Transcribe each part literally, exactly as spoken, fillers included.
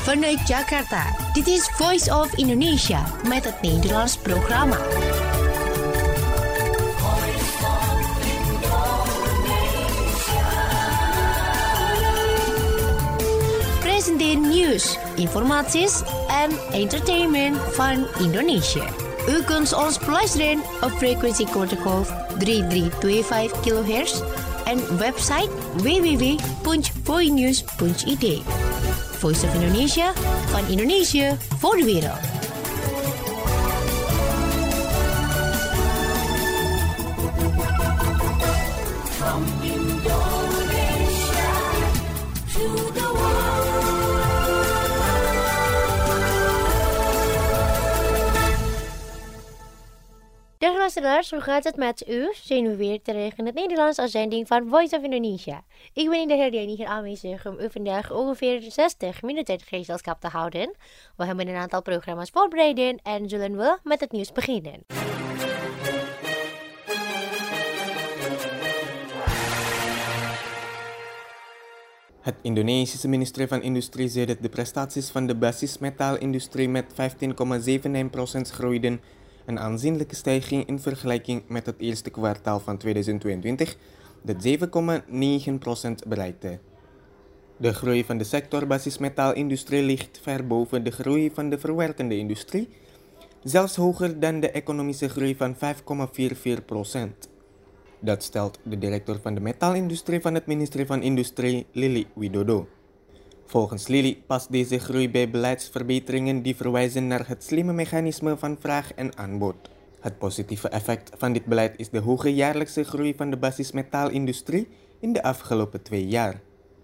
Vanuit Jakarta, dit is Voice of Indonesia met het Nederlands programma. Presenteer nieuws, informaties en entertainment van Indonesia. U kunt ons beluisteren op frequentie kortgolf drie drie twee vijf kilohertz en website w w w punt voinews punt i d. Voice of Indonesia, van Indonesië voor de wereld. From Indonesia to the Dag luisteraars, hoe gaat het met u? Zijn we weer terug in het Nederlands uitzending van Voice of Indonesia. Ik ben in de herdenking hier aanwezig om u vandaag ongeveer zestig minuten het gezelschap te houden. We hebben een aantal programma's voorbereid en zullen we met het nieuws beginnen. Het Indonesische ministerie van Industrie zei dat de prestaties van de basismetaalindustrie met vijftien komma negenenzeventig procent groeiden, een aanzienlijke stijging in vergelijking met het eerste kwartaal van tweeduizend tweeëntwintig, dat zeven komma negen procent bereikte. De groei van de sector basismetaalindustrie ligt ver boven de groei van de verwerkende industrie, zelfs hoger dan de economische groei van vijf komma vierenveertig procent. Dat stelt de directeur van de metaalindustrie van het ministerie van Industrie, Lili Widodo. Volgens Lili past deze groei bij beleidsverbeteringen die verwijzen naar het slimme mechanisme van vraag en aanbod. Het positieve effect van dit beleid is de hoge jaarlijkse groei van de basismetaalindustrie in de afgelopen twee jaar.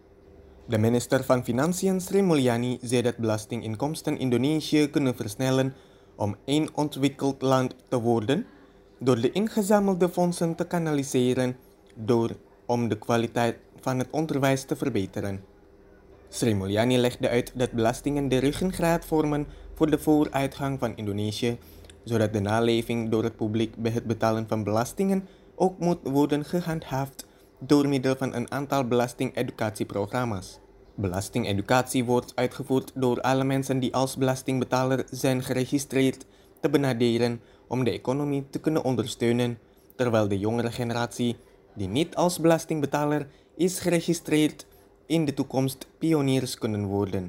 De minister van Financiën, Sri Mulyani, zei dat belastinginkomsten Indonesië kunnen versnellen om één ontwikkeld land te worden door de ingezamelde fondsen te kanaliseren door om de kwaliteit van het onderwijs te verbeteren. Sri Mulyani legde uit dat belastingen de ruggengraat vormen voor de vooruitgang van Indonesië, zodat de naleving door het publiek bij het betalen van belastingen ook moet worden gehandhaafd door middel van een aantal belastingeducatieprogramma's. Belastingeducatie wordt uitgevoerd door alle mensen die als belastingbetaler zijn geregistreerd te benaderen om de economie te kunnen ondersteunen, terwijl de jongere generatie, die niet als belastingbetaler is geregistreerd, in de toekomst pioniers kunnen worden.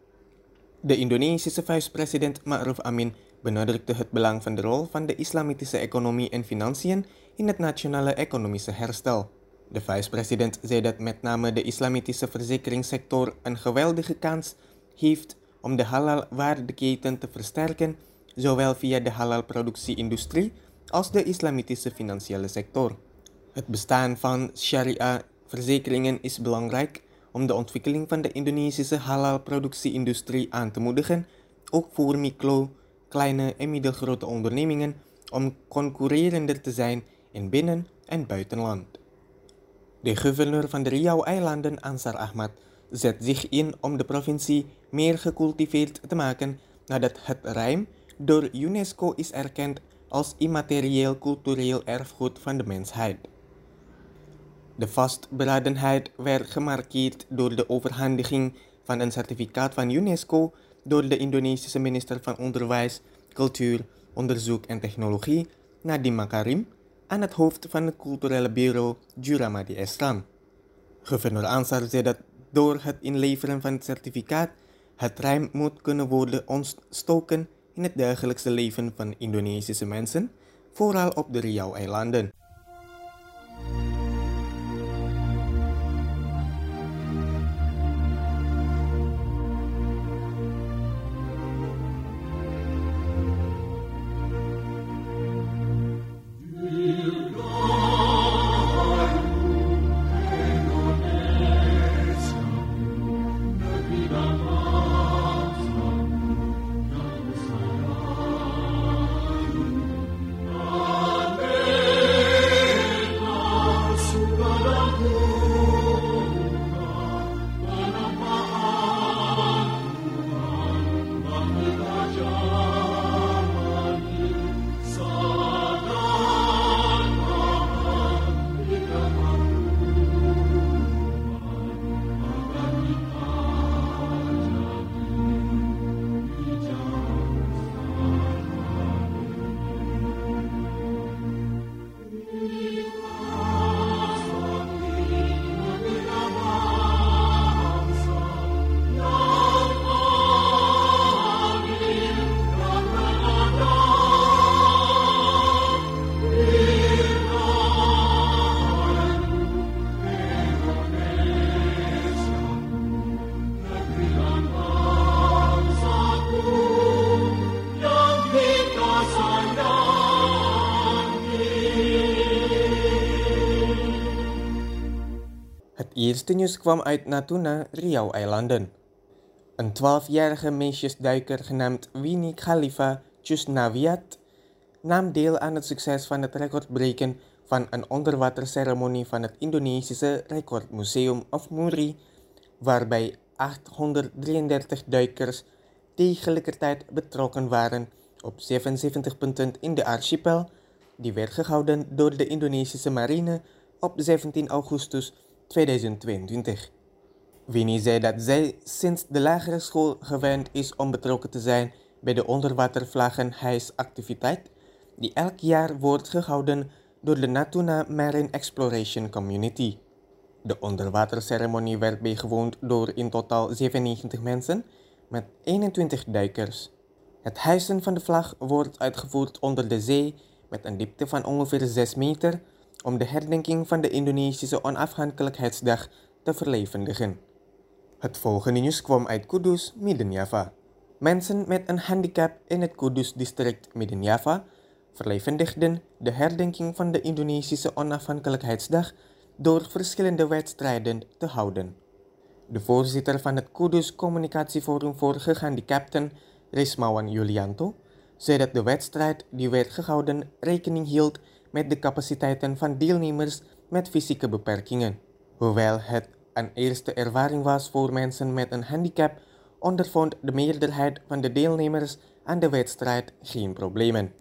De Indonesische vicepresident Ma'ruf Amin benadrukte het belang van de rol van de islamitische economie en financiën in het nationale economische herstel. De vicepresident zei dat met name de islamitische verzekeringssector een geweldige kans heeft om de halal-waardeketen te versterken, zowel via de halal-productie-industrie als de islamitische financiële sector. Het bestaan van sharia-verzekeringen is belangrijk om de ontwikkeling van de Indonesische halal-productie-industrie aan te moedigen, ook voor micro, kleine en middelgrote ondernemingen, om concurrerender te zijn in binnen- en buitenland. De gouverneur van de Riau-eilanden, Ansar Ahmad, zet zich in om de provincie meer gecultiveerd te maken nadat het rijm door UNESCO is erkend als immaterieel cultureel erfgoed van de mensheid. De vastberadenheid werd gemarkeerd door de overhandiging van een certificaat van UNESCO door de Indonesische minister van Onderwijs, Cultuur, Onderzoek en Technologie, Nadiem Makarim, aan het hoofd van het culturele bureau Juramadi Esram. Gouverneur Ansar zei dat door het inleveren van het certificaat het rijm moet kunnen worden ontstoken in het dagelijkse leven van Indonesische mensen, vooral op de Riau-eilanden. Amen. eerste nieuws kwam uit Natuna, Riau-eilanden. Een twaalfjarige meisjesduiker genaamd Winnie Khalifa Chusnaviat nam deel aan het succes van het recordbreken van een onderwaterceremonie van het Indonesische Recordmuseum of MURI, waarbij achthonderddrieëndertig duikers tegelijkertijd betrokken waren op zevenenzeventig punten in de archipel, die werd gehouden door de Indonesische marine op zeventien augustus tweeduizend tweeëntwintig. Winnie zei dat zij sinds de lagere school gewend is om betrokken te zijn bij de onderwatervlaggenhijsactiviteit, die elk jaar wordt gehouden door de Natuna Marine Exploration Community. De onderwaterceremonie werd bijgewoond door in totaal zevenennegentig mensen met eenentwintig duikers. Het hijsen van de vlag wordt uitgevoerd onder de zee met een diepte van ongeveer zes meter om de herdenking van de Indonesische Onafhankelijkheidsdag te verlevendigen. Het volgende nieuws kwam uit Kudus, Midden-Java. Mensen met een handicap in het Kudus-district Midden-Java verlevendigden de herdenking van de Indonesische Onafhankelijkheidsdag door verschillende wedstrijden te houden. De voorzitter van het Kudus Communicatieforum voor Gehandicapten, Rismawan Yulianto, zei dat de wedstrijd die werd gehouden rekening hield met de capaciteiten van deelnemers met fysieke beperkingen. Hoewel het een eerste ervaring was voor mensen met een handicap, ondervond de meerderheid van de deelnemers aan de wedstrijd geen problemen.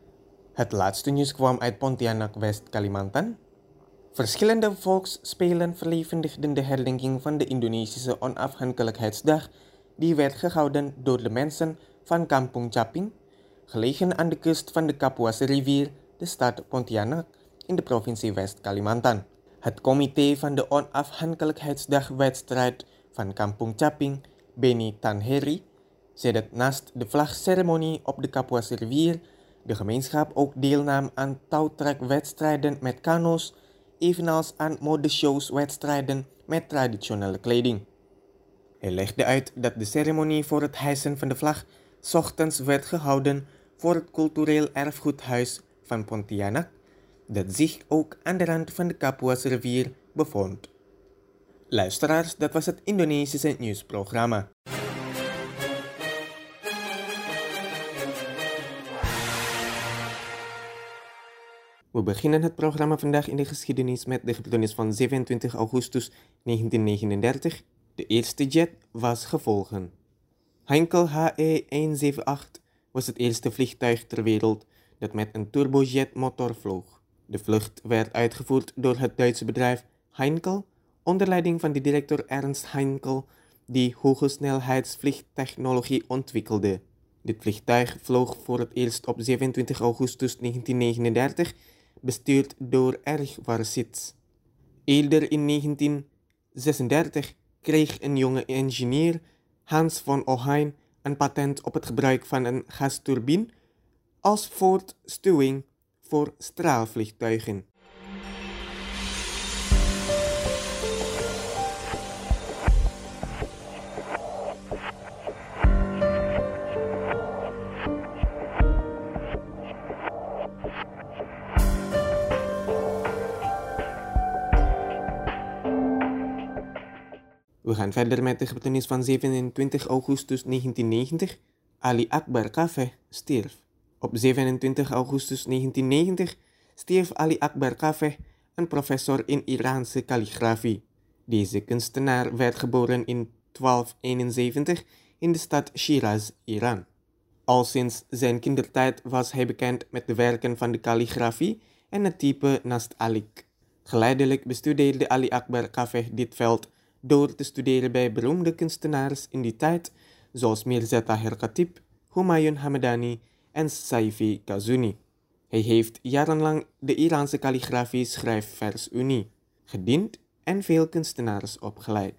Het laatste nieuws kwam uit Pontianak, West-Kalimantan. Verschillende volksspelen verlevendigden de herdenking van de Indonesische Onafhankelijkheidsdag, die werd gehouden door de mensen van Kampung Caping, gelegen aan de kust van de Kapuasrivier, de stad Pontianak in de provincie West-Kalimantan. Het comité van de Onafhankelijkheidsdagwedstrijd van Kampung Caping, Beni Tanheri, zei dat naast de vlagceremonie op de Kapuasrivier de gemeenschap ook deelnam aan touwtrekwedstrijden met kano's, evenals aan modeshowswedstrijden met traditionele kleding. Hij legde uit dat de ceremonie voor het hijsen van de vlag 's ochtends werd gehouden voor het cultureel erfgoedhuis van Pontianak, dat zich ook aan de rand van de Kapuasrivier bevond. Luisteraars, dat was het Indonesische nieuwsprogramma. We beginnen het programma vandaag in de geschiedenis met de gebeurtenis van zevenentwintig augustus negentiennegenendertig. De eerste jet was gevolgen. Heinkel H E honderdzevenenzeventig was het eerste vliegtuig ter wereld dat met een turbojetmotor vloog. De vlucht werd uitgevoerd door het Duitse bedrijf Heinkel onder leiding van de directeur Ernst Heinkel, die hogesnelheidsvliegtechnologie ontwikkelde. Dit vliegtuig vloog voor het eerst op zevenentwintig augustus negentiennegenendertig, bestuurd door Erich Warsitz. Eerder in negentien zesendertig kreeg een jonge ingenieur, Hans von Ohain, een patent op het gebruik van een gasturbine als voortstuwing voor straalvliegtuigen. We gaan verder met de gebeurtenis van zevenentwintig augustus negentiennegentig. Ali Akbar Kafeh stierf. Op zevenentwintig augustus negentiennegentig stierf Ali Akbar Kafeh, een professor in Iraanse kalligrafie. Deze kunstenaar werd geboren in twaalf eenenzeventig in de stad Shiraz, Iran. Al sinds zijn kindertijd was hij bekend met de werken van de kalligrafie en het type Nast Alik. Geleidelijk bestudeerde Ali Akbar Kafeh dit veld door te studeren bij beroemde kunstenaars in die tijd, zoals Mirza Tahir Khatib, Humayun Hamedani en Saifi Kazuni. Hij heeft jarenlang de Iraanse kalligrafie Schrijfversunie gediend en veel kunstenaars opgeleid.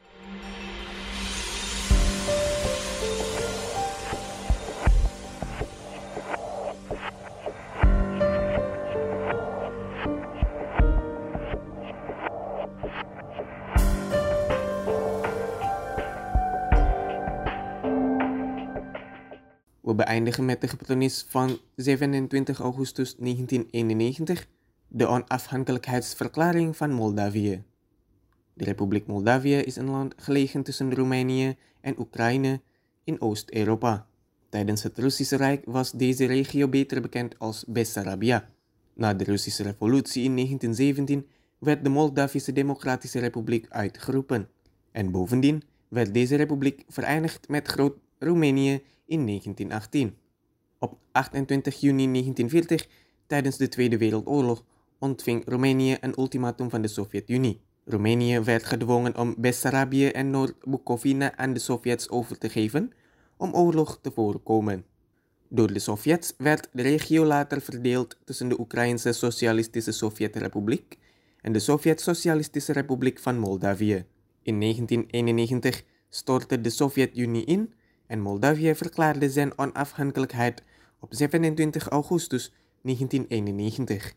We beëindigen met de gebeurtenis van zevenentwintig augustus negentieneenennegentig, de onafhankelijkheidsverklaring van Moldavië. De Republiek Moldavië is een land gelegen tussen Roemenië en Oekraïne in Oost-Europa. Tijdens het Russische Rijk was deze regio beter bekend als Bessarabia. Na de Russische revolutie in negentien zeventien werd de Moldavische Democratische Republiek uitgeroepen. En bovendien werd deze republiek verenigd met Groot-Roemenië in negentien achttien. Op achtentwintig juni negentien veertig, tijdens de Tweede Wereldoorlog, ontving Roemenië een ultimatum van de Sovjet-Unie. Roemenië werd gedwongen om Bessarabië en Noord-Bucovina aan de Sovjets over te geven om oorlog te voorkomen. Door de Sovjets werd de regio later verdeeld tussen de Oekraïnse Socialistische Sovjetrepubliek en de Sovjet-Socialistische Republiek van Moldavië. In negentien eenennegentig stortte de Sovjet-Unie in en Moldavië verklaarde zijn onafhankelijkheid op zevenentwintig augustus negentien eenennegentig.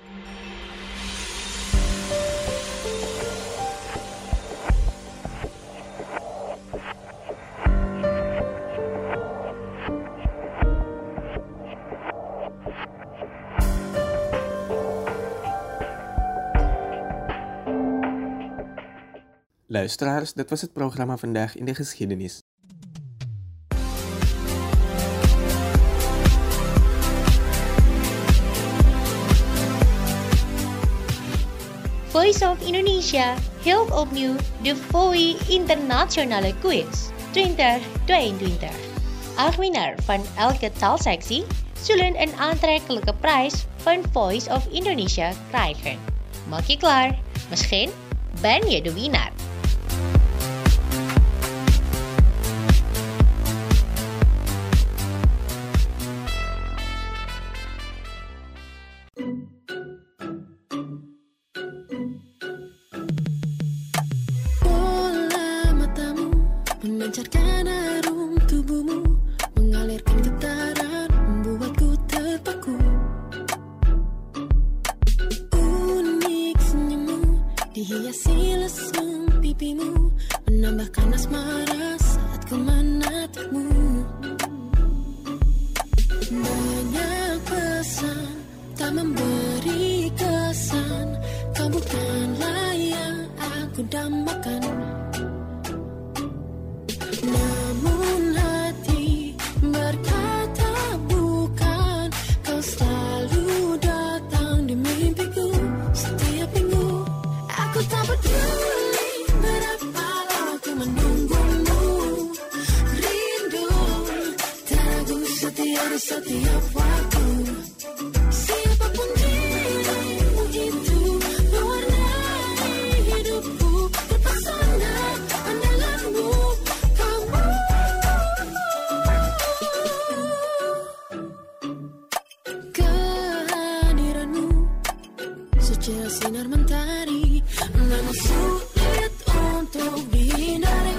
Luisteraars, dat was het programma Vandaag in de Geschiedenis. Voice of Indonesia hield opnieuw de V O I Internationale Quiz twintig tweeëntwintig. Acht winnaar van elke taalsectie zullen een aantrekkelijke prijs van Voice of Indonesia krijgen. Maak je klaar? Misschien ben je de winnaar. Memancarkan harum tubuhmu, mengalirkan getaran, membuatku terpaku. Unik senyummu, dihiasi lesung pipimu, menambahkan asmara saat ku menatapmu. Banyak pesan, tak memberi kesan, kau bukanlah yang aku dambakan. Namun hati berkata bukan, kau selalu datang di mimpiku setiap minggu. Aku tak peduli berapa lama ku menunggumu, rindu teragu setia di setiap waktu. Siapapun dirimu itu, mewarnai hidupku, terpesona andalanmu. Kehadiranmu secara sinar mentari, namun sulit untuk dihindari.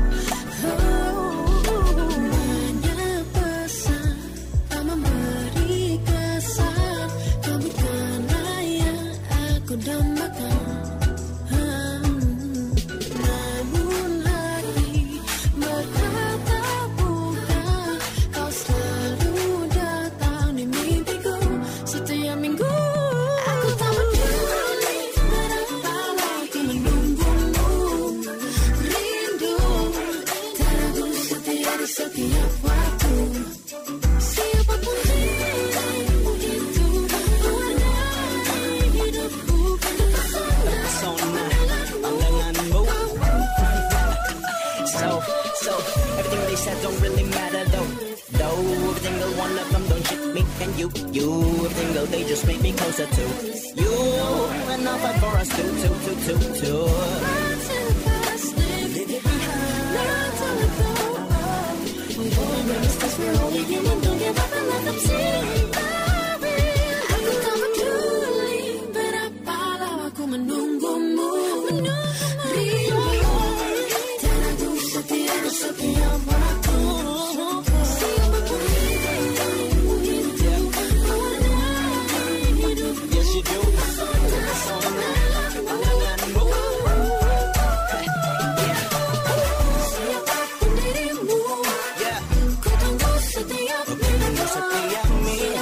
Oh, banyak pesan, tak memberi kesan, kau bukanlah yang aku dambakan. Namun hati berkata bukan, kau selalu datang di mimpiku setiap minggu. Aku tak peduli berapa lama ku menunggumu, rindu teragu setia di setiap waktu. Siapapun dirimu itu, mewarnai hidupku, terpesona pandanganmu. So, so, everything they said don't really matter though. Though, every single one of them don't shit me and you, you. Every single day just make me closer to you. And I'll fight for us too, too, too, too, too. We're only human, don't give up and let them see. Aku tak peduli berapa lama ku menunggumu, rindu teragu setia di setiap waktu. Siapapun dirimu itu, mewarnai hidupku. Yes, you do. Pandanganmu. Siapapun dirimu, Yeah. ku tunggu setiap minggu. Setiap minggu.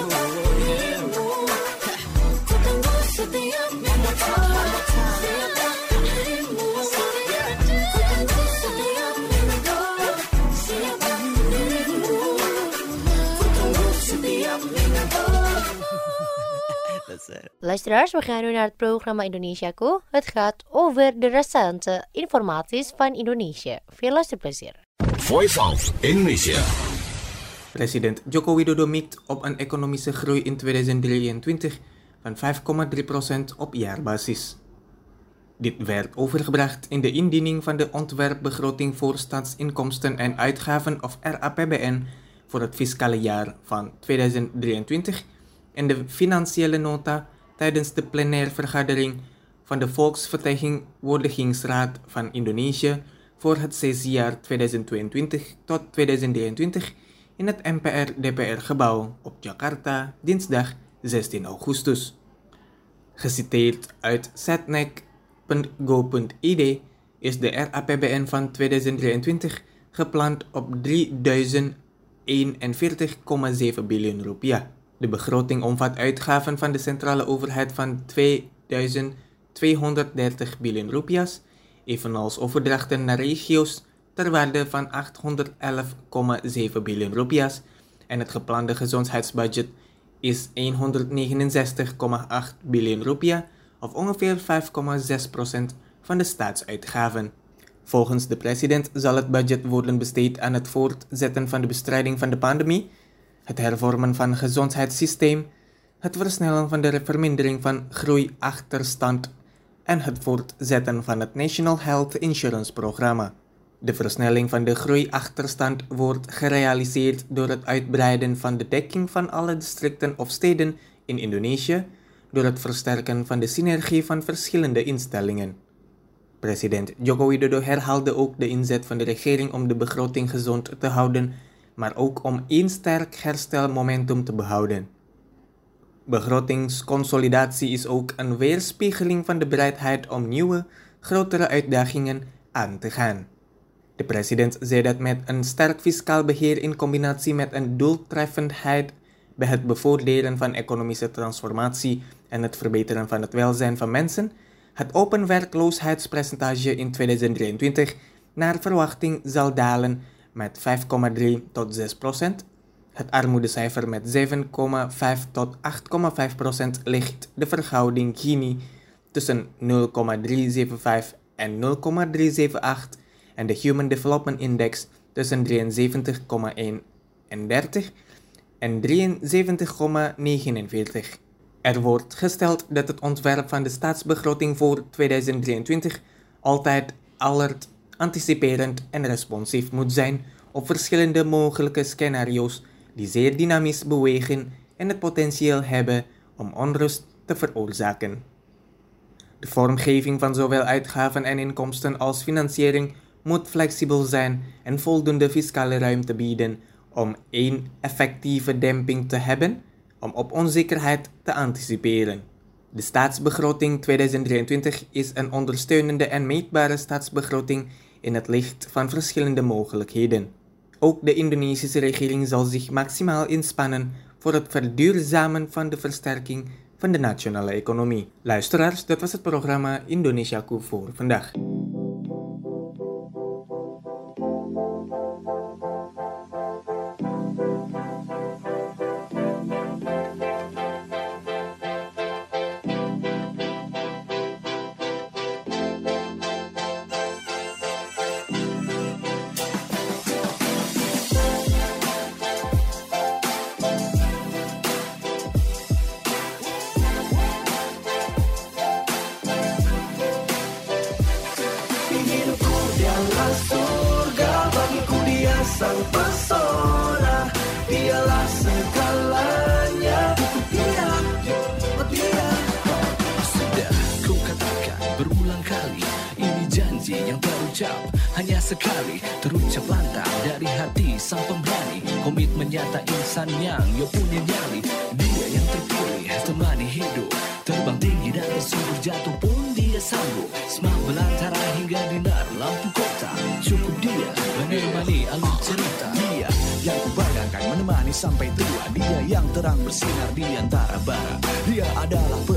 That's it. Luisteraars, we gaan nu naar het programma Indonesiaku. Het gaat over de recente informaties van Indonesië. Veel luisterplezier. Voice of Indonesia. President Joko Widodo mikt op een economische groei in tweeduizend drieëntwintig van vijf komma drie procent op jaarbasis. Dit werd overgebracht in de indiening van de ontwerpbegroting voor staatsinkomsten en uitgaven of R A P B N voor het fiscale jaar van tweeduizend drieëntwintig en de financiële nota tijdens de plenaire vergadering van de Volksvertegenwoordigingsraad van Indonesië voor het sessiejaar tweeduizend tweeëntwintig tot tweeduizend drieëntwintig in het M P R D P R-gebouw op Jakarta, dinsdag zestien augustus. Geciteerd uit setnek punt go punt I D is de R A P B N van tweeduizend drieëntwintig gepland op drieduizend eenenveertig komma zeven biljoen rupiah. De begroting omvat uitgaven van de centrale overheid van tweeduizend tweehonderddertig biljoen rupiahs, evenals overdrachten naar regio's ter waarde van achthonderdelf komma zeven biljoen rupiahs en het geplande gezondheidsbudget is honderdnegenenzestig komma acht biljoen rupiah of ongeveer vijf komma zes procent van de staatsuitgaven. Volgens de president zal het budget worden besteed aan het voortzetten van de bestrijding van de pandemie, het hervormen van het gezondheidssysteem, het versnellen van de vermindering van groeiachterstand en het voortzetten van het National Health Insurance Programma. De versnelling van de groeiachterstand wordt gerealiseerd door het uitbreiden van de dekking van alle districten of steden in Indonesië, door het versterken van de synergie van verschillende instellingen. President Joko Widodo herhaalde ook de inzet van de regering om de begroting gezond te houden, maar ook om één sterk herstelmomentum te behouden. Begrotingsconsolidatie is ook een weerspiegeling van de bereidheid om nieuwe, grotere uitdagingen aan te gaan. De president zei dat met een sterk fiscaal beheer in combinatie met een doeltreffendheid bij het bevorderen van economische transformatie en het verbeteren van het welzijn van mensen, het open werkloosheidspercentage in tweeduizend drieëntwintig naar verwachting zal dalen met vijf komma drie tot zes procent. Het armoedecijfer met zeven komma vijf tot acht komma vijf procent ligt de verhouding Gini tussen nul komma driehonderdzevenenvijftig en nul komma driehonderdzevenenachtig en de Human Development Index tussen drieënzeventig komma eenendertig en drieënzeventig komma negenenveertig. Er wordt gesteld dat het ontwerp van de staatsbegroting voor tweeduizend drieëntwintig altijd alert, anticiperend en responsief moet zijn op verschillende mogelijke scenario's die zeer dynamisch bewegen en het potentieel hebben om onrust te veroorzaken. De vormgeving van zowel uitgaven en inkomsten als financiering moet flexibel zijn en voldoende fiscale ruimte bieden om één effectieve demping te hebben, om op onzekerheid te anticiperen. De staatsbegroting tweeduizend drieëntwintig is een ondersteunende en meetbare staatsbegroting in het licht van verschillende mogelijkheden. Ook de Indonesische regering zal zich maximaal inspannen voor het verduurzamen van de versterking van de nationale economie. Luisteraars, dat was het programma Indonesiaku voor vandaag. Sang pesona, dialah segalanya. Dia, dia. Sudah ku katakan berulang kali, ini janji yang terucap hanya sekali, terucap lantang dari hati sang pemberani. Komitmen nyata insan yang yo punya nyali. Dia yang terpilih temani hidup, terbang tinggi dan tersungkur jatuh pun dia sanggup. Semak belantara hingga dinar lampu kota. Cukup dia menemani alur cerita. Dia yang kubanggakan menemani sampai tua. Dia yang terang bersinar di antara bara. Dia adalah petunjuk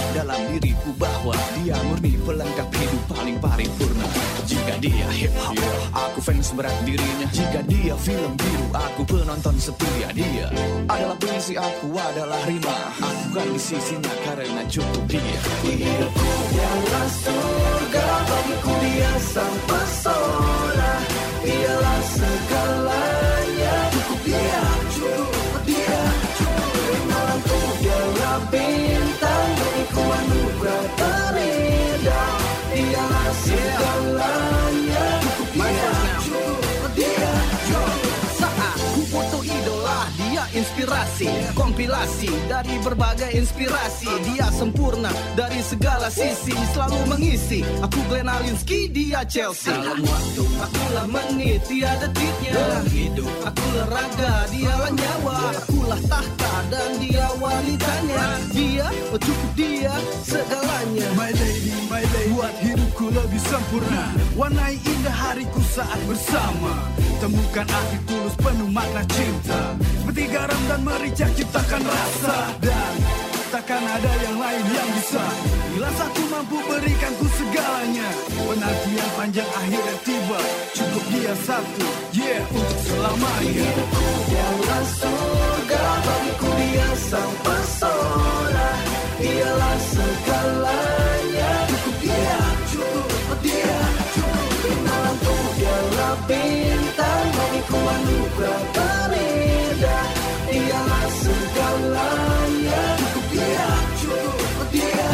dalam diriku bahwa dia murni pelengkap hidup paling paripurna. Jika dia hip hop, aku fans berat dirinya. Jika dia film biru, aku penonton setia. Dia adalah puisi, aku adalah rima. Aku kan di sisinya karena cukup dia. Hidupku dialah surga, bagiku dia sang pesona. Dialah segalanya, cukup dia, cukup dia. Di malamku dialah bintang, bagiku anugerah terindah. Dialah segalanya, cukup dia, cukup dia. Saat ku butuh idola, dia inspirasi. Kompilasi dari berbagai inspirasi. Dia sempurna dari segala sisi, selalu mengisi. Aku Glenn Alinsky, dia Chelsea. Dalam waktu, akulah menit, dia detiknya. Dalam hidup, akulah raga, dialah nyawa. Akulah tahta dan dia wanitanya. Dia, oh cukup dia, segalanya. My lady, my lady, buat hidupku lebih sempurna. Warnai indah hariku saat bersama. Temukan arti tulus penuh makna cinta. Seperti garam dan merica ciptakan rasa. Dan takkan ada yang lain yang bisa. Bila satu mampu berikanku segalanya. Penantian panjang akhirnya tiba. Cukup dia satu, yeah, untuk selamanya. Hidupku dialah surga, bagiku dia sang pesona. Dialah segalanya, cukup dia, cukup dia. Di malamku dialah bintang, bagiku anugerah terindah. Dialah segalanya, cukup dia, cukup dia.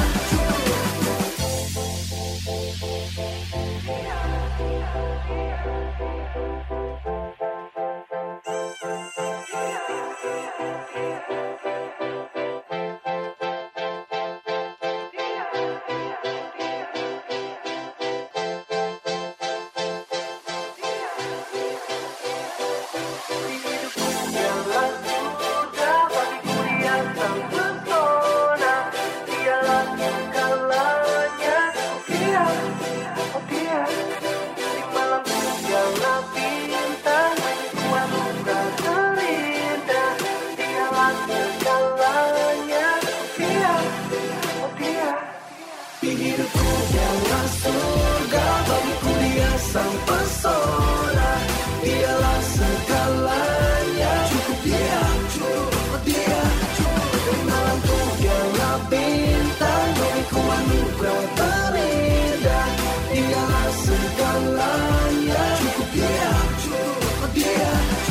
Hidupku dialah surga, bagiku dia sang pesona. Dialah segalanya, cukup dia, cukup dia. Di malamku dialah bintang, bagiku anugerah terindah. Dialah segalanya, cukup dia, cukup dia.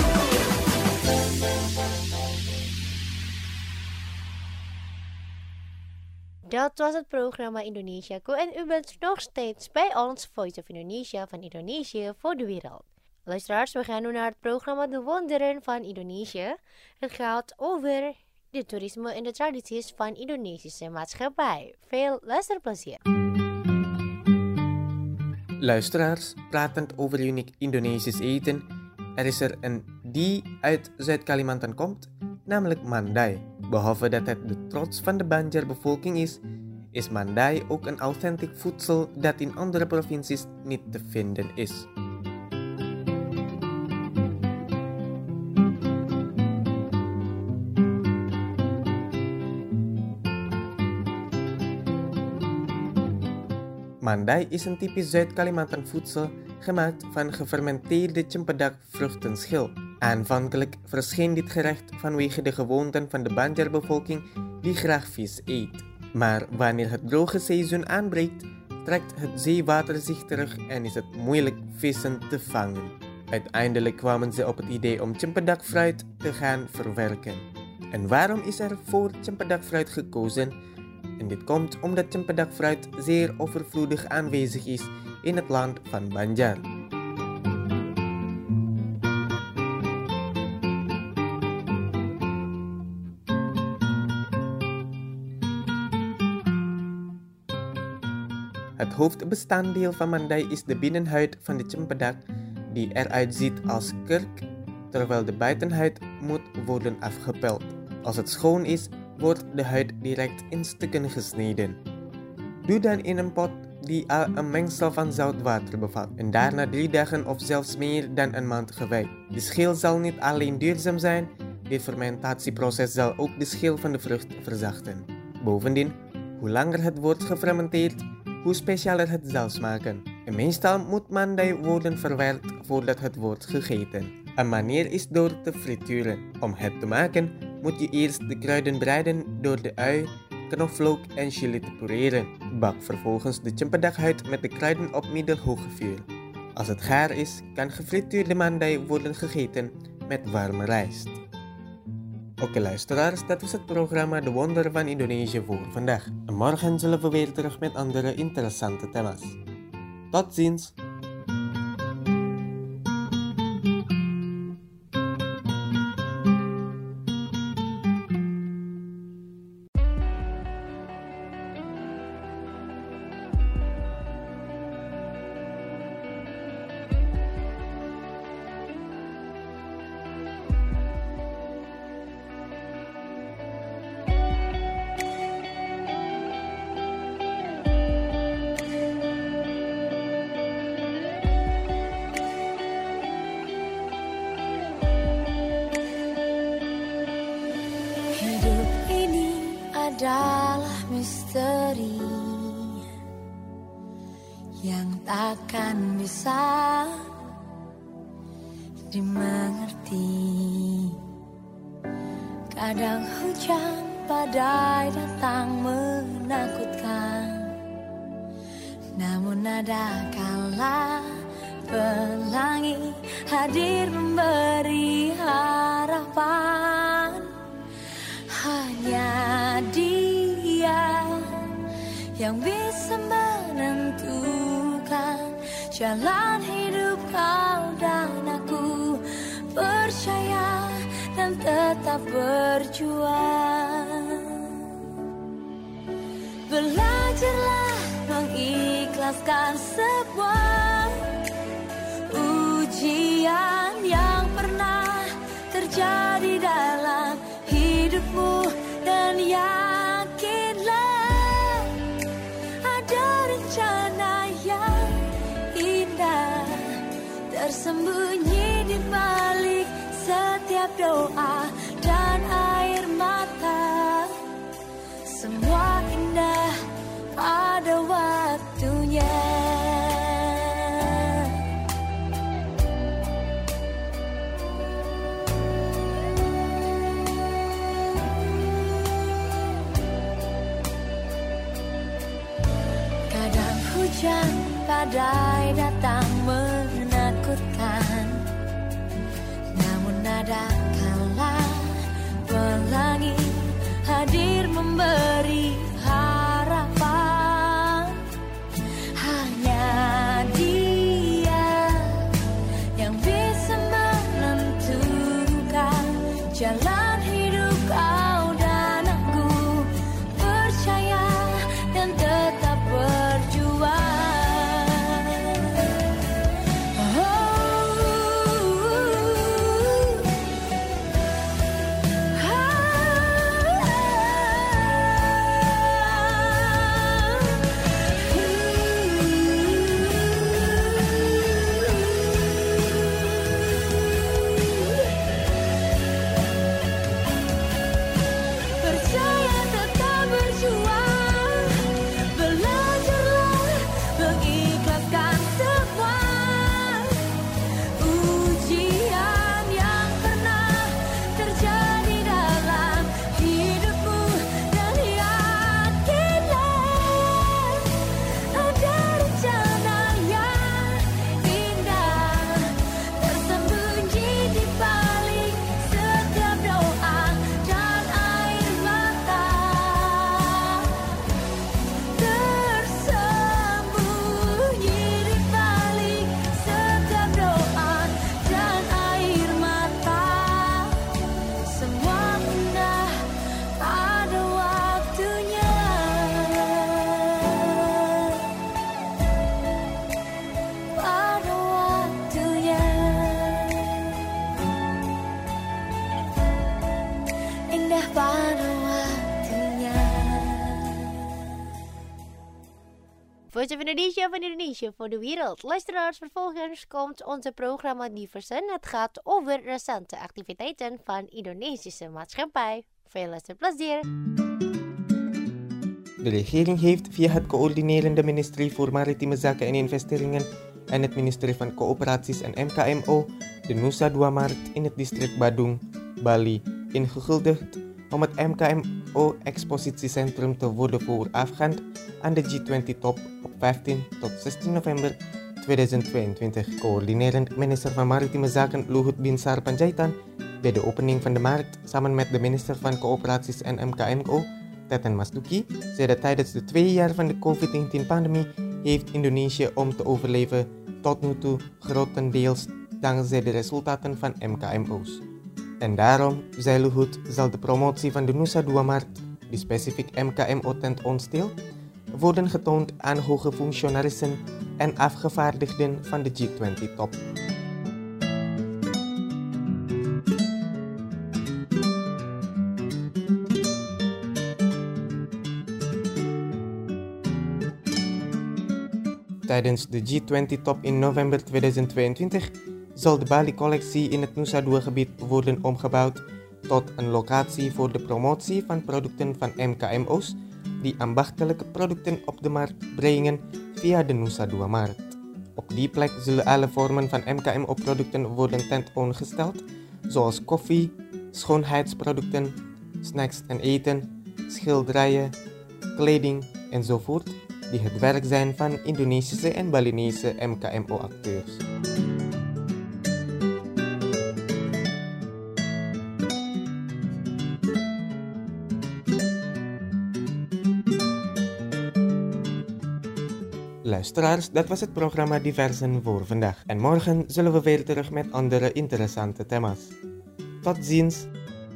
Dat was het programma Indonesiaku en u bent nog steeds bij ons Voice of Indonesia van Indonesië voor de wereld. Luisteraars, we gaan nu naar het programma De Wonderen van Indonesië. Het gaat over de toerisme en de tradities van Indonesische maatschappij. Veel luisterplezier. Luisteraars, pratend over uniek Indonesisch eten, er is er een die uit Zuid-Kalimantan komt, namelijk Mandai. Behalve dat het de trots van de Banjar-bevolking is, is Mandai ook een authentiek voedsel dat in andere provincies niet te vinden is. Mandai is een typisch Zuid-Kalimantan voedsel gemaakt van gefermenteerde cempedak vruchtenschil. Aanvankelijk verscheen dit gerecht vanwege de gewoonten van de Banjar-bevolking die graag vis eet. Maar wanneer het droge seizoen aanbreekt, trekt het zeewater zich terug en is het moeilijk vissen te vangen. Uiteindelijk kwamen ze op het idee om cempedakfruit te gaan verwerken. En waarom is er voor cempedakfruit gekozen? En dit komt omdat cempedakfruit zeer overvloedig aanwezig is in het land van Banjar. Het hoofdbestanddeel van Mandai is de binnenhuid van de cempedak die eruit ziet als kurk, terwijl de buitenhuid moet worden afgepeld. Als het schoon is, wordt de huid direct in stukken gesneden. Doe dan in een pot die al een mengsel van zoutwater bevat en daarna drie dagen of zelfs meer dan een maand gewijd. De schil zal niet alleen duurzaam zijn, dit fermentatieproces zal ook de schil van de vrucht verzachten. Bovendien Hoe langer het wordt gefermenteerd, hoe specialer het zal smaken. En meestal moet mandai worden verwerkt voordat het wordt gegeten. Een manier is door te frituren. Om het te maken moet je eerst de kruiden bereiden door de ui, knoflook en chili te pureren. Bak vervolgens de cempedak uit met de kruiden op middelhoge vuur. Als het gaar is, kan gefrituurde mandai worden gegeten met warme rijst. Oké luisteraars, dat was het programma De Wonderen van Indonesië voor vandaag. En morgen zullen we weer terug met andere interessante thema's. Tot ziens! Adalah misteri yang takkan bisa dimengerti. Kadang hujan badai datang menakutkan, namun ada kala pelangi hadir memberi harapan. Hanya Dia yang bisa menentukan jalan hidup kau dan aku. Percaya dan tetap berjuang. Belajarlah mengikhlaskan sebuah ujian yang pernah terjadi dalam hidupmu, dan yakinlah ada rencana yang indah tersembunyi di balik setiap doa dan air mata. Semua indah pada waktunya. Hujan badai datang menakutkan, namun ada kala pelangi hadir memberi harapan. Hanya Dia yang bisa menentukan jalan hidup kau dan aku. Percaya dan tetap berjuang. Voice of Indonesia van Indonesia voor de wereld. Luisteraars, vervolgens komt onze programma Diversen. Het gaat over recente activiteiten van Indonesische maatschappij. Veel luisterplezier. De regering heeft via het coördinerende ministerie voor Maritieme Zaken en Investeringen en het ministerie van Coöperaties en M K M O de Nusa Dua Markt in het district Badung, Bali, ingeguldigd om het M K M O-expositiecentrum te worden voorafgaand aan de G twintig-top op vijftien tot zestien november tweeduizend tweeëntwintig. Coördinerend minister van Maritieme Zaken Luhut Binsar Panjaitan bij de opening van de markt samen met de minister van Coöperaties en M K M O, Teten Mas Duki, zei dat tijdens de twee jaar van de covid negentien-pandemie heeft Indonesië om te overleven tot nu toe grotendeels dankzij de resultaten van M K M O's. En daarom, zei Luhut, zal de promotie van de Nusa Dua Markt, die specifiek M K M O tentoonstelt, worden getoond aan hoge functionarissen en afgevaardigden van de G twintig-top. Tijdens de G twintig-top in november tweeduizend tweeëntwintig zal de Bali-collectie in het Nusa Dua-gebied worden omgebouwd tot een locatie voor de promotie van producten van M K M O's die ambachtelijke producten op de markt brengen via de Nusa Dua Markt. Op die plek zullen alle vormen van M K M O-producten worden tentoongesteld, zoals koffie, schoonheidsproducten, snacks en eten, schilderijen, kleding enzovoort, die het werk zijn van Indonesische en Balinese M K M O-acteurs. Luisteraars, dat was het programma Diversen voor vandaag. En morgen zullen we weer terug met andere interessante thema's. Tot ziens!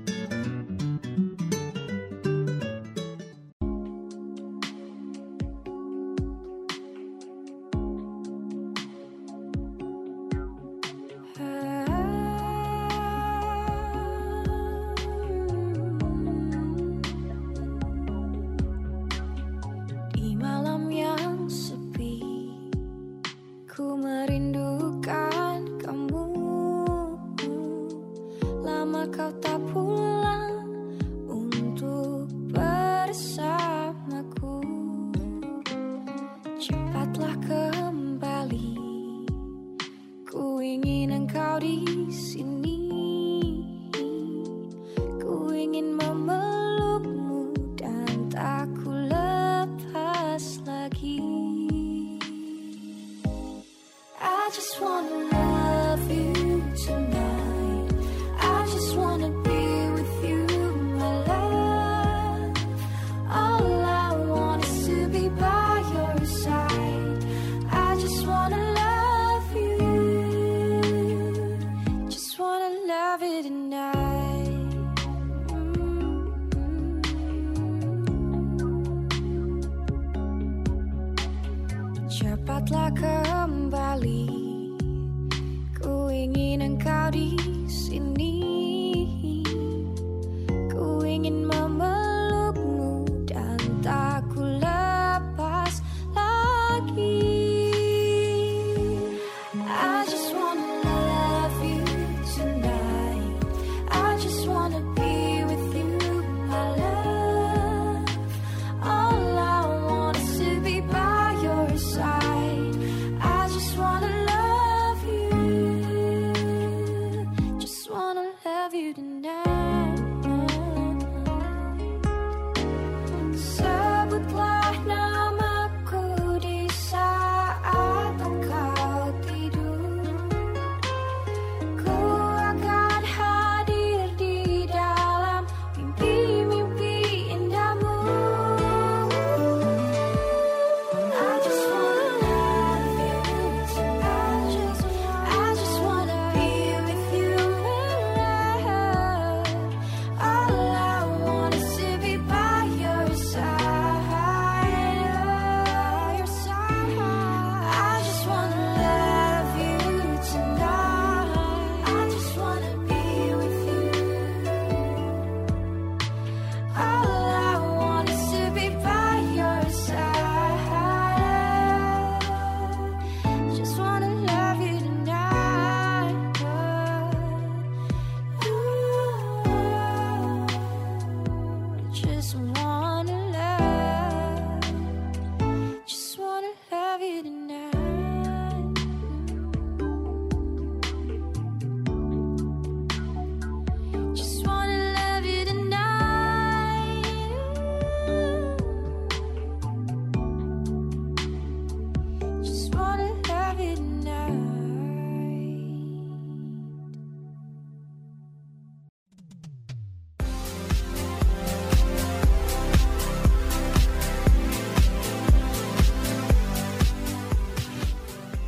Cepatlah kembali, ku ingin engkau di sini. Ku ingin memelukmu dan tak ku lepas lagi. I just wanna love you tonight. I just wanna be with you, my love. All I want is to be by your side. I just wanna love you.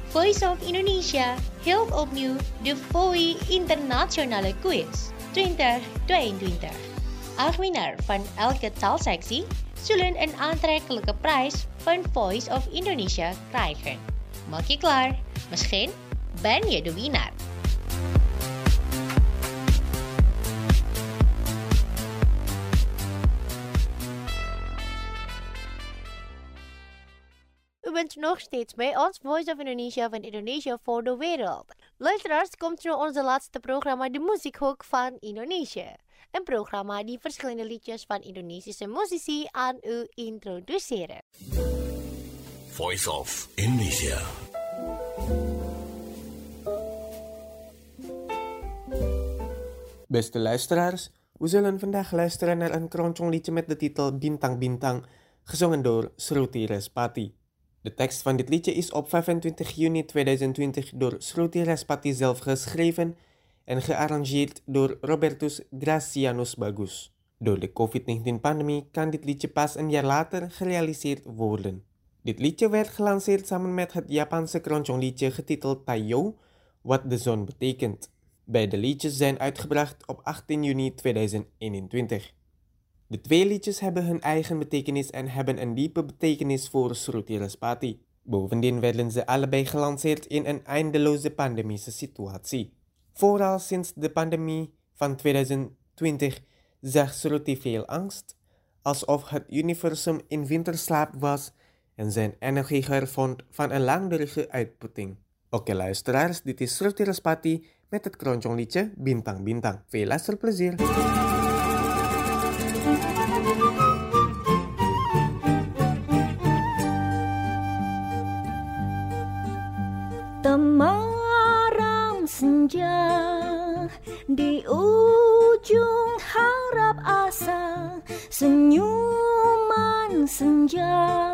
Voice of Indonesia helt opnieuw de V O I Internationale Quiz twintig tweeëntwintig. Acht winnaar van elke taalsectie zullen een aantrekkelijke prijs van Voice of Indonesia krijgen. Maak je klaar? Misschien ben je de winnaar. U bent nog steeds bij ons Voice of Indonesia van Indonesia voor de wereld. Luisteraars, komt nu onze laatste programma De Muziekhoek van Indonesië. Een programma die verschillende liedjes van Indonesische muzici aan u introduceren. Voice of Indonesia. Beste luisteraars, we zullen vandaag luisteren naar een keroncong liedje met de titel Bintang Bintang, gezongen door Shruti Respati. De tekst van dit liedje is op vijfentwintig juni tweeduizend twintig door Shruti Respati zelf geschreven en gearrangeerd door Robertus Gracianus Bagus. Door de covid negentien-pandemie kan dit liedje pas een jaar later gerealiseerd worden. Dit liedje werd gelanceerd samen met het Japanse keroncong liedje getiteld Taiyo, wat de zon betekent. Beide liedjes zijn uitgebracht op achttien juni tweeduizend eenentwintig. De twee liedjes hebben hun eigen betekenis en hebben een diepe betekenis voor Shruti Respati. Bovendien werden ze allebei gelanceerd in een eindeloze pandemische situatie. Vooral sinds de pandemie van tweeduizend twintig zag Shruti veel angst, alsof het universum in winterslaap was en zijn energie hervond van een langdurige uitputting. Oké luisteraars, dit is Shruti Respati met het keroncong liedje Bintang Bintang. Veel luisterplezier! Temaram senja di ujung harap asa, senyuman senja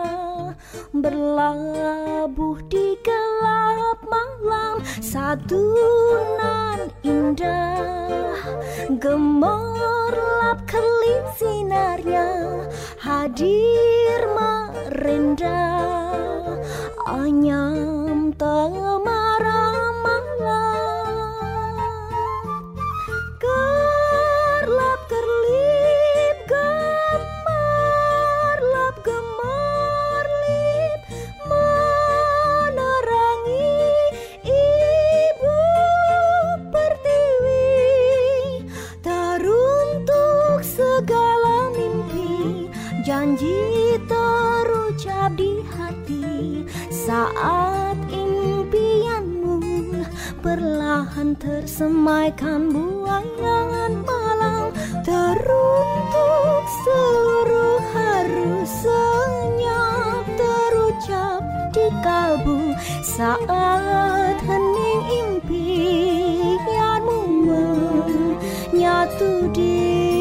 berlabuh di gelap malam, satu nan indah gemerlap kelip sinarnya hadir merendah anyam temaram malam, gerlap gerlip gemerlap gemerlip menerangi ibu pertiwi, teruntuk segala mimpi, janji terucap di hati saat impianmu perlahan tersemaikan buayan malam, teruntuk seluruh harus senyap terucap di kalbu saat hening impianmu menyatu di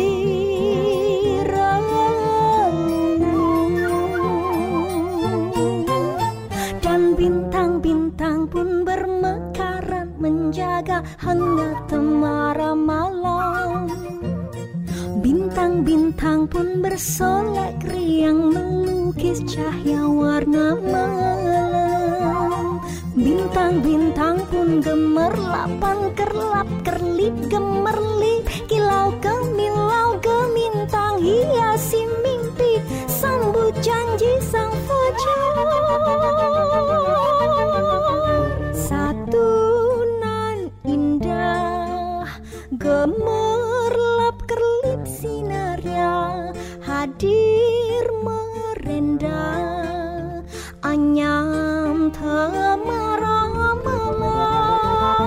bintang-bintang pun bermekaran menjaga hangat temaram malam. Bintang-bintang pun bersolek riang melukis cahaya warna malam. Bintang-bintang pun gemerlapan kerlap kerlip gemerlip, kilau kemilau gemintang hiasi mimpi, sambut janji sang fajar. Satu nan indah gemerlap kerlip sinarnya hadir merendah anyam temaram malam.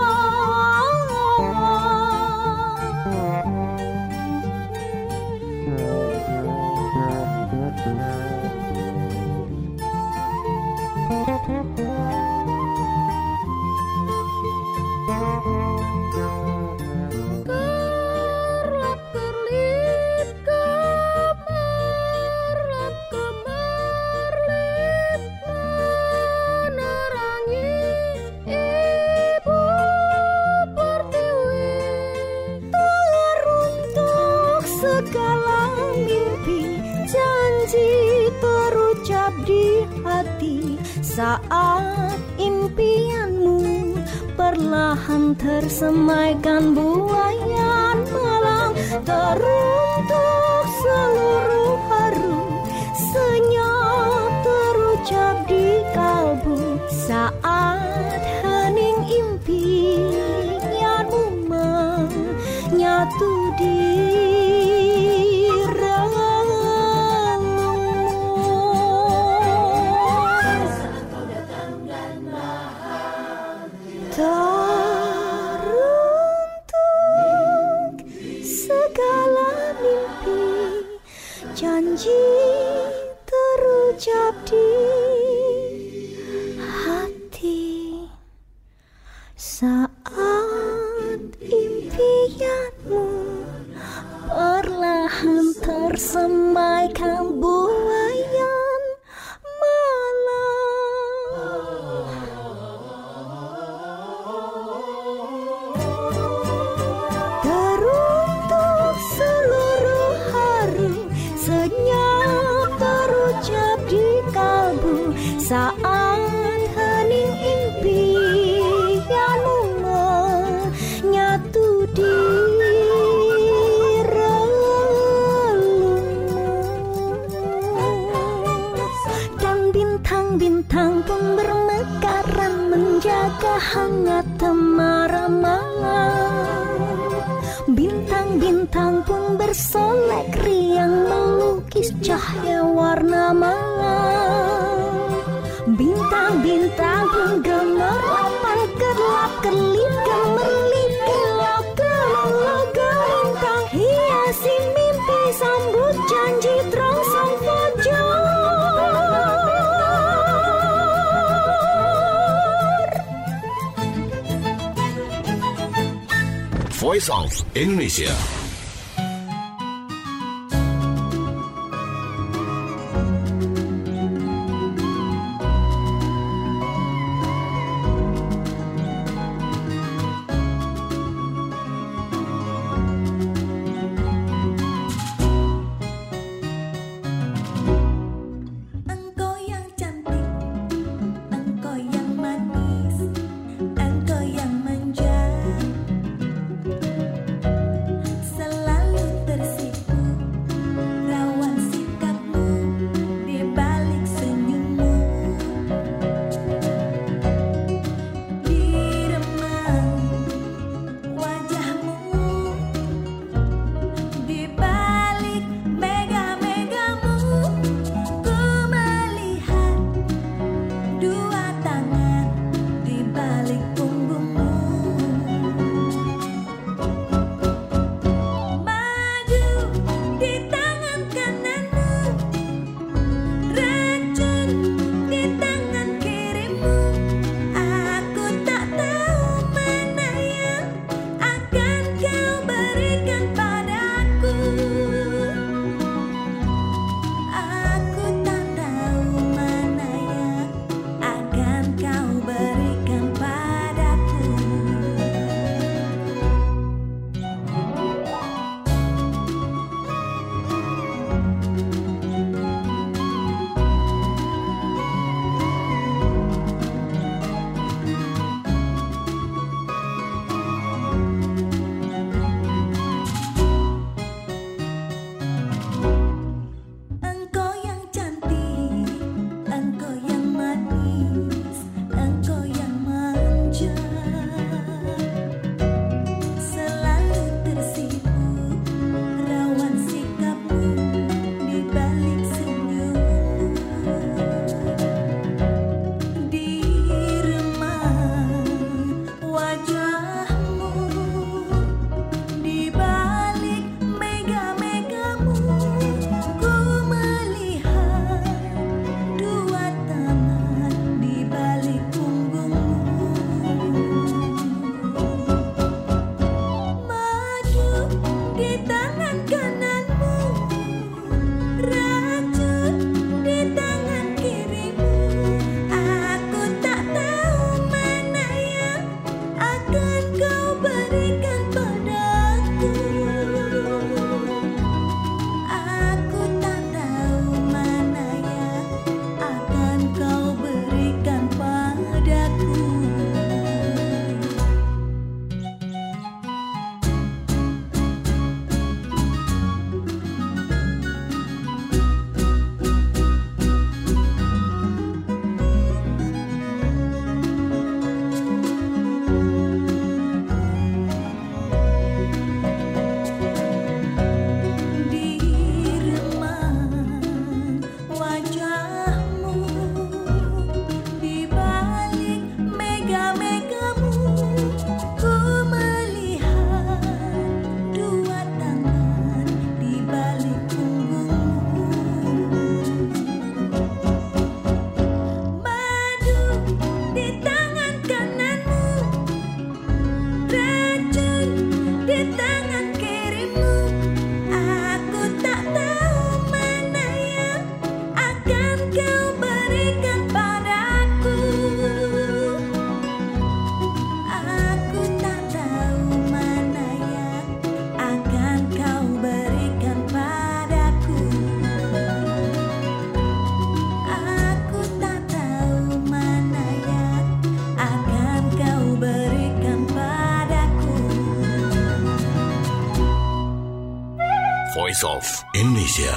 Gerlap gerlip gemerlap gemerlip menerangi ibu pertiwi, teruntuk segala mimpi, janji terucap di hati Saat impianmu perlahan tersemaikan buayan malam, teruntuk seluruh haru, senyap terucap di kalbu. Saat hening impianmu menyatu di teruntuk segala mimpi, janji terucap di hati. Saat impianmu perlahan tersemaikan buayan malam. Teruntuk seluruh haru, senyap terucap di kalbu. Saat hening impianmu menyatu di bintang pun bermekaran menjaga hangat temaram malam. Bintang-bintang pun bersolek riang melukis cahaya warna malam. Bintang-bintang pun gemerlapan kerlap kerlip gemerlip kilau kelolo gelintang, hiasi mimpi sambut janji terang sang fajar. Voice of Indonesia. Engkau yang cantik, engkau yang manis, engkau yang manja. of Indonesia.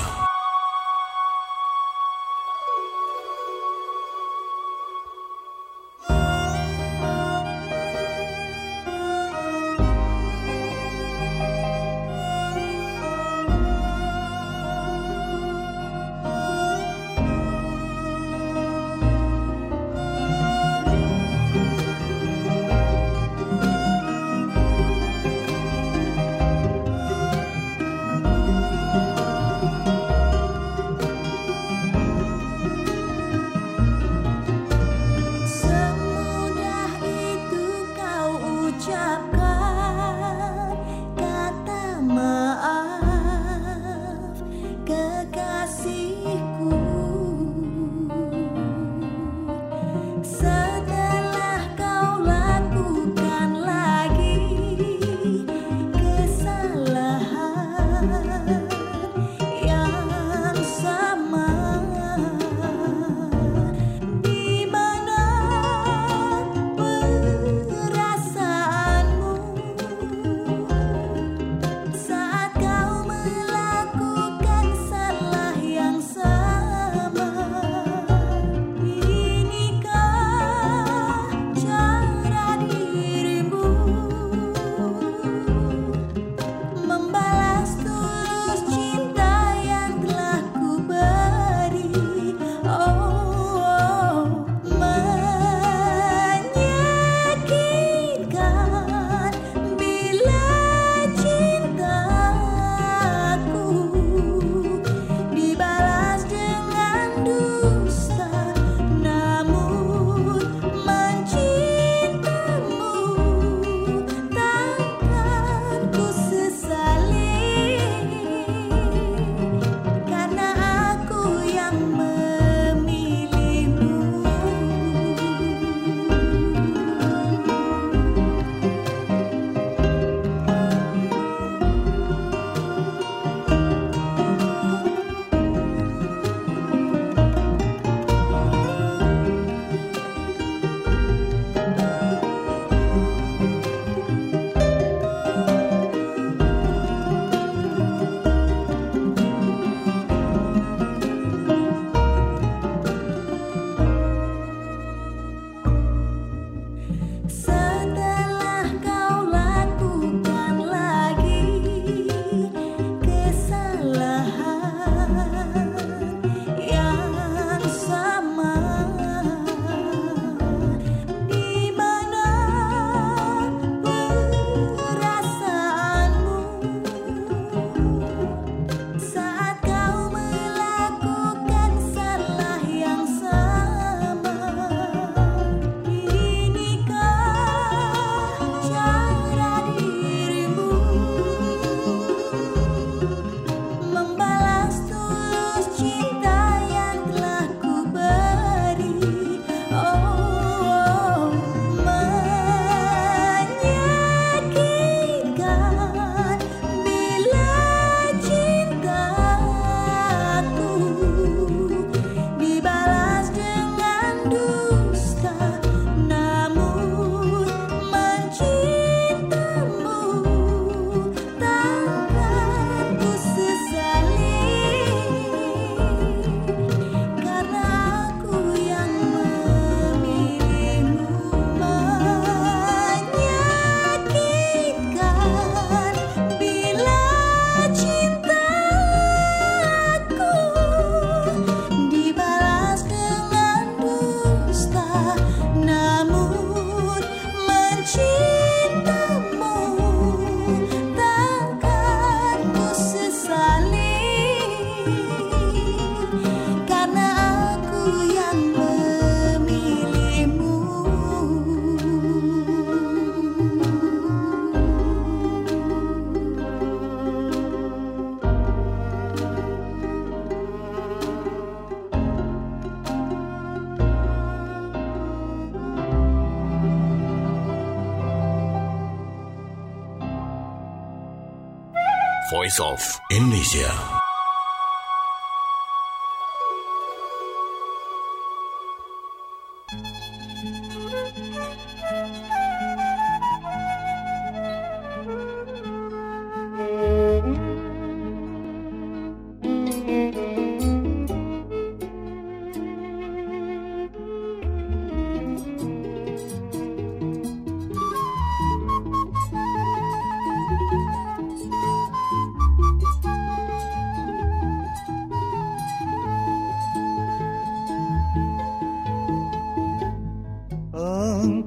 Voice of Indonesia.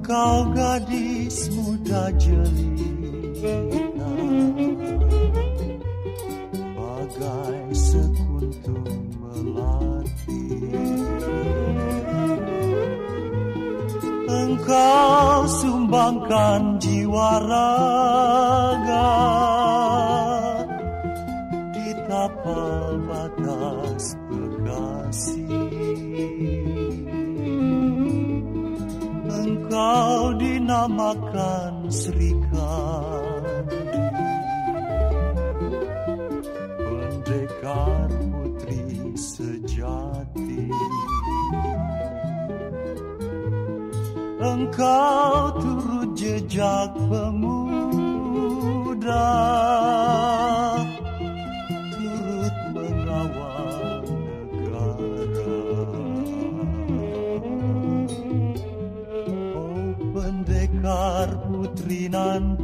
Engkau gadis muda jelita, bagai sekuntum melati. Engkau sumbangkan jiwa raga di tapal batas Bekasi. Engkau dinamakan Sri Kandi, pendekar putri sejati. Engkau turut jejak pemuda, turut mengawal negara. Oh pendekar putri nan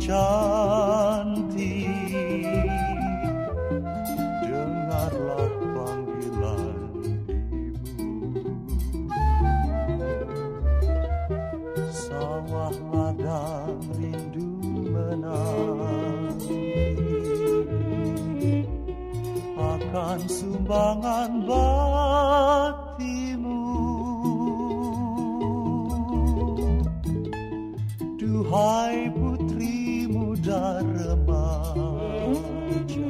cantik, dengarlah panggilan sawah ladang rindu menanti akan sumbangan baktimu. Duhai putri muda remaja,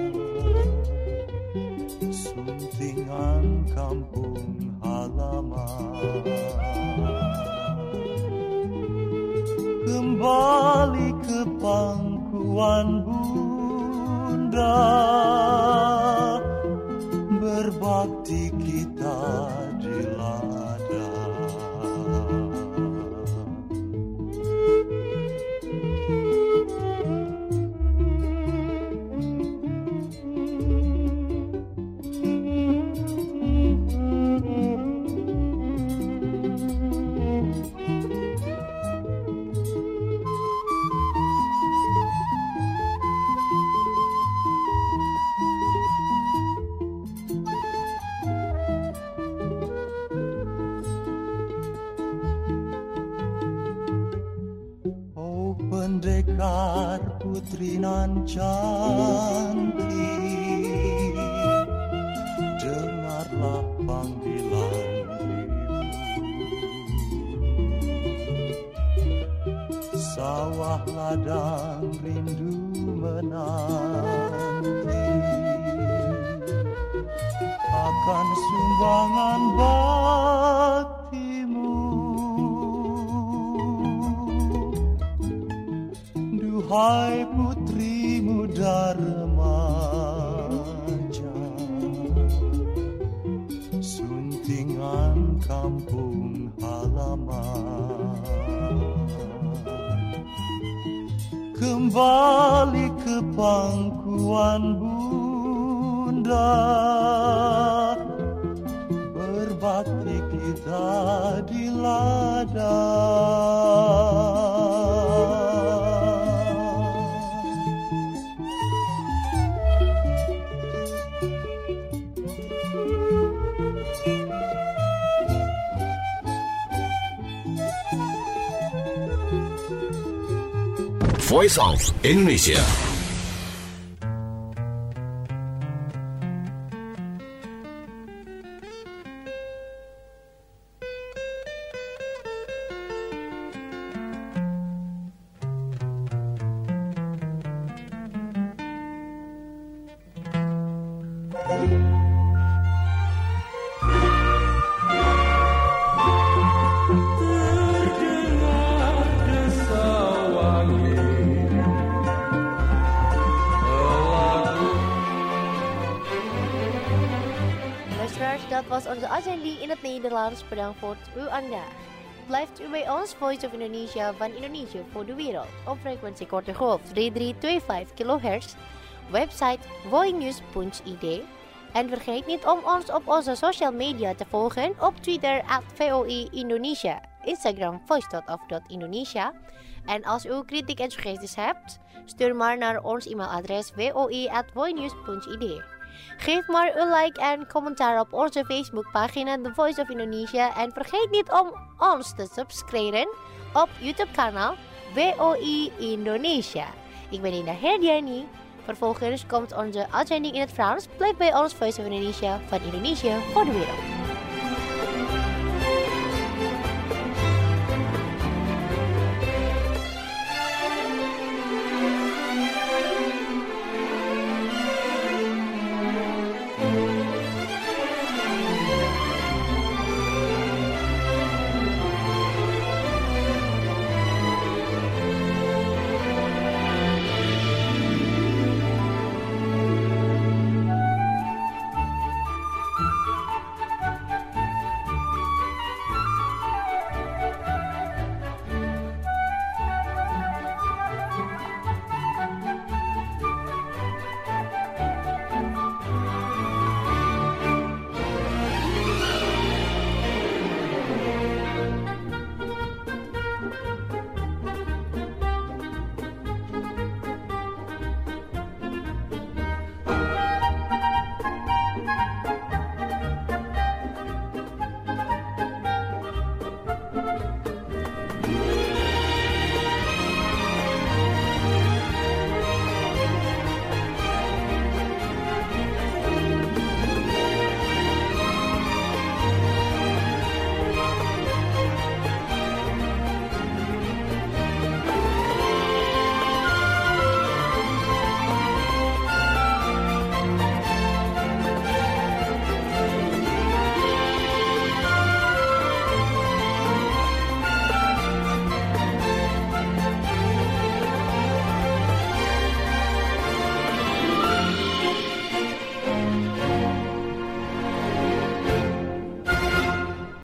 suntingan kampung halaman, kembali ke pangkuan bunda, berbakti kita di ladang. Pendekar putri nan cantik, dengarlah panggilan ibu. Sawah ladang rindu menanti akan sumbangan baktimu. Duhai putri muda remaja, suntingan kampung halaman, kembali ke pangkuan bunda, berbakti kita di ladang. Voice of Indonesia. Dat was onze uitzending in het Nederlands. Bedankt voor uw aandacht. Blijft u bij ons Voice of Indonesia van Indonesië voor de wereld op frequentie korte golf drie drie twee vijf kilohertz, website voinews punt i d en vergeet niet om ons op onze social media te volgen op Twitter at V O I Indonesia, Instagram voice dot of dot indonesia en als u kritiek en suggesties hebt, stuur maar naar ons e-mailadres voi at voinews punt i d. Geef maar een like en commentaar op onze Facebookpagina The Voice of Indonesia. En vergeet niet om ons te subscriben op YouTube-kanaal V O I Indonesia. Ik ben Indah Herdiani. Vervolgens komt onze uitzending in het Frans. Blijf bij ons Voice of Indonesia van Indonesia voor de wereld.